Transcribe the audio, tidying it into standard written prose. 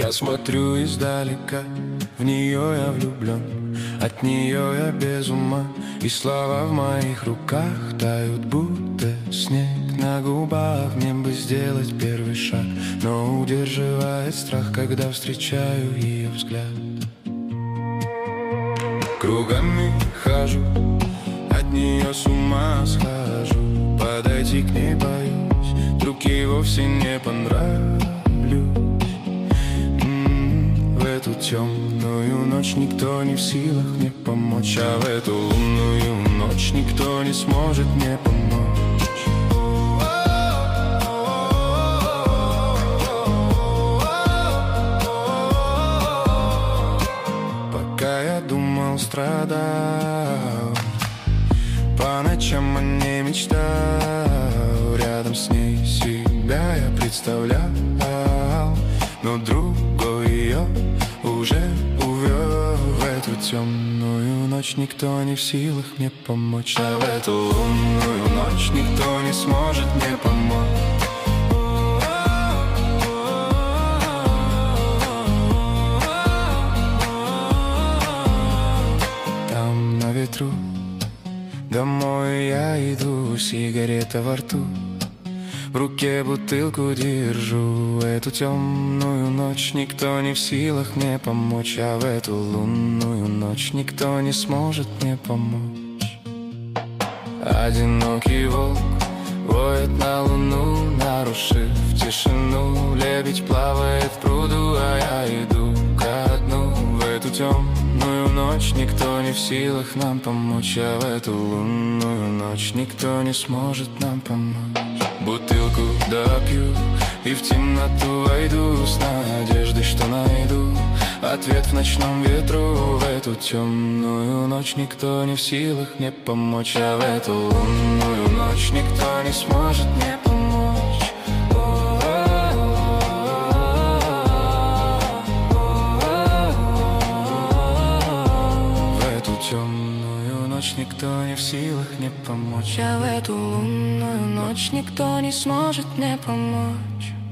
Я смотрю издалека, в нее я влюблен, от нее я без ума, и слова в моих руках тают, будто снег на губах. Мне бы сделать первый шаг, но удерживает страх, когда встречаю ее взгляд. Кругами хожу, от нее с ума схожу, подойти к ней боюсь, вдруг ей вовсе не понравлюсь. В эту темную ночь никто не в силах мне помочь, а в эту лунную ночь никто не сможет мне помочь. Пока я думал, страдал, по ночам о ней мечтал, рядом с ней себя я представлял, но другой ее уже увел. В эту темную ночь никто не в силах мне помочь, а в эту лунную ночь никто не сможет мне помочь. Там на ветру домой я иду, сигарета во рту, в руке бутылку держу. Эту темную ночь никто не в силах мне помочь, а в эту лунную ночь никто не сможет мне помочь. Одинокий волк воет на луну, нарушив тишину. Лебедь плавает в пруду, а я иду ко дну. В эту темную ночь никто не в силах нам помочь, а в эту лунную ночь никто не сможет нам помочь. Бутылку допью и в темноту войду, с надеждой, что найду ответ в ночном ветру. В эту темную ночь никто не в силах мне помочь, а в эту лунную ночь никто не сможет мне помочь. В эту темную ночь никто не в силах мне помочь, а в эту лунную ночь никто не сможет мне помочь.